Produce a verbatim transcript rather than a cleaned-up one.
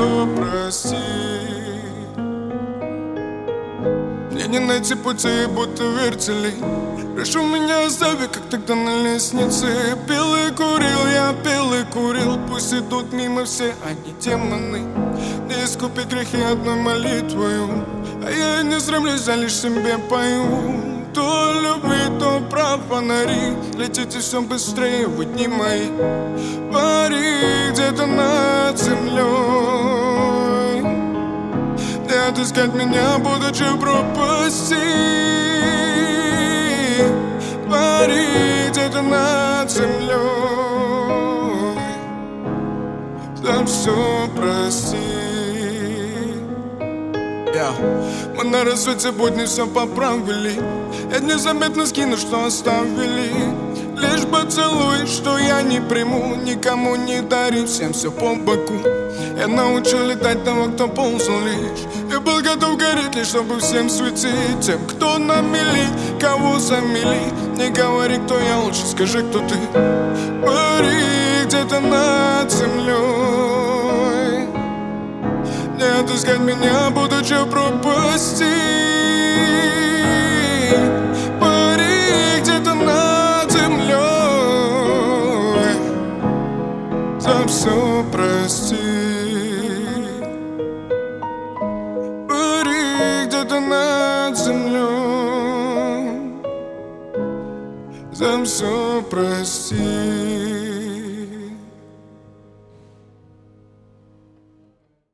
все прости. Мне не найти пути, будто вертели. Прошу меня остави, как тогда на лестнице. Пил и курил, я пил и курил. Пусть идут мимо все они демоны. Не искупить грехи одной молитвою, а я не срамлюсь, а лишь себе пою. То любви, то про фонари. Летите все быстрее, вы дни мои. Пари где-то над землей. Не отыскать меня, будучи в пропасти. Пари где-то над землей. За все прости. Yeah. Мы на рассвете будни все поправили. Я незаметно скину, что оставили. Лишь поцелуй, что я не приму. Никому не дари, всем все по боку. Я научил летать того, кто ползал лишь. Я был готов гореть лишь, чтобы всем светить. Тем, кто на мели, кого замели. Не говори, кто я, лучше скажи, кто ты. Пари где-то над землей. Не отыскать меня, будучи в пропасти. Пари где-то над землей. За все прости.